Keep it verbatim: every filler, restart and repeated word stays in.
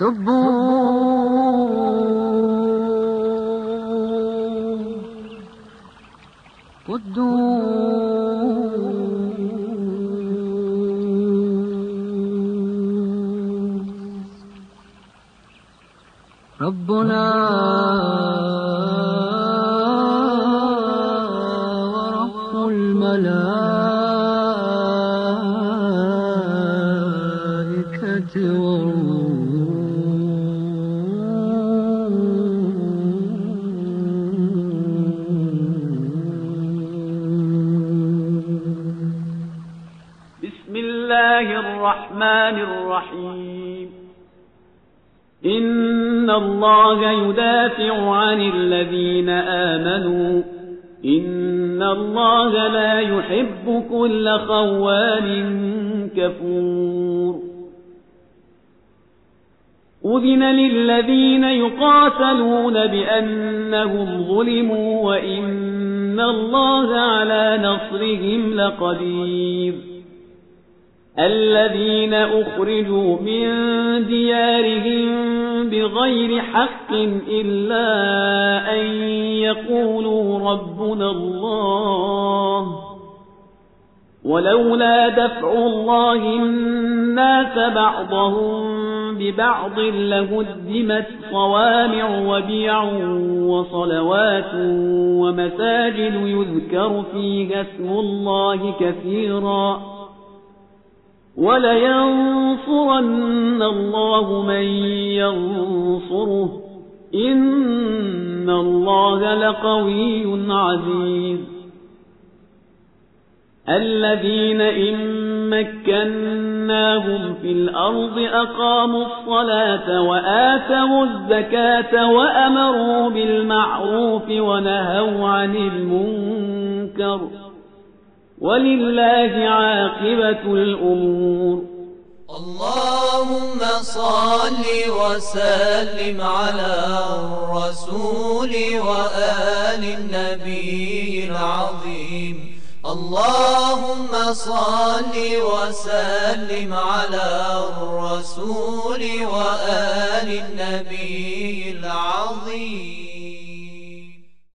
سبوا قدوس ربنا ورب الملائكة والروح بسم الله الرحمن الرحيم إن الله يدافع عن الذين آمنوا إن الله لا يحب كل خوان كفور أذن للذين يقاتلون بأنهم ظلموا وإن الله على نصرهم لقدير الذين أخرجوا من ديارهم بغير حق إلا أن يقولوا ربنا الله ولولا دفع الله الناس بعضهم ببعض لهدمت صوامع وبيع وصلوات ومساجد يذكر فيها اسم الله كثيرا ولينصرن الله من ينصره إن الله لقوي عزيز الذين إن مكناهم في الأرض أقاموا الصلاة وآتوا الزكاة وأمروا بالمعروف ونهوا عن المنكر ولله عاقبة الأمور اللهم صل وسلم على الرسول وآل النبي العظيم اللهم صل وسلم على الرسول وآل النبي العظيم